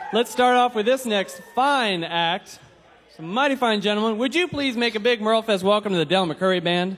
Let's start off with this next fine act. Some mighty fine gentlemen. Would you please make a big Merlefest welcome to the Del McCoury Band?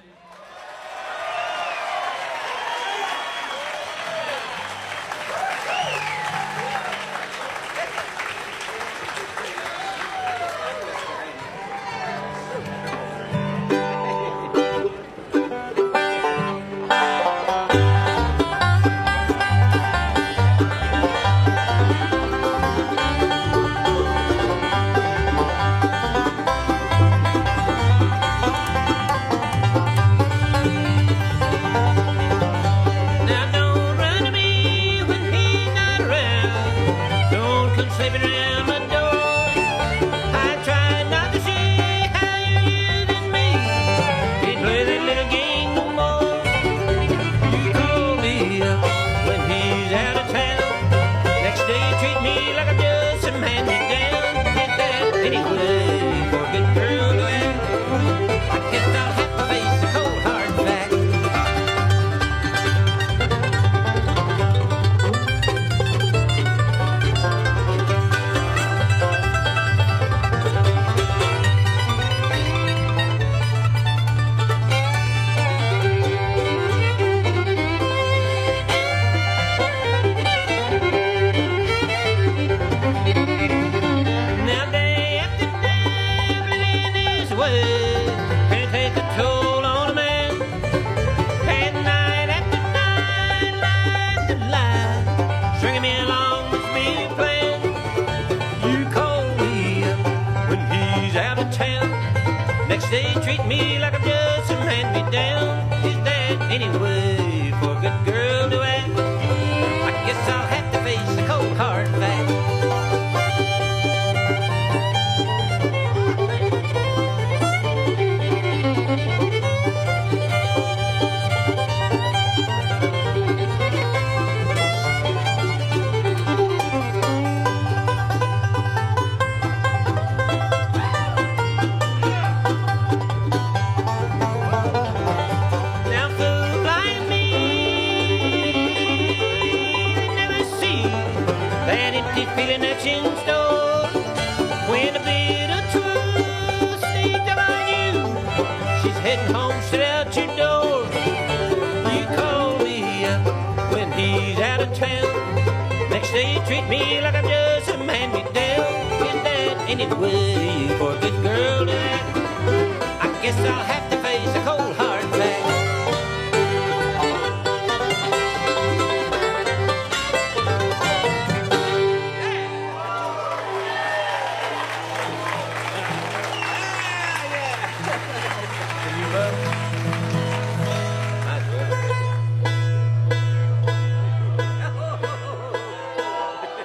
Anyway, for a good girl to act, I guess I'll have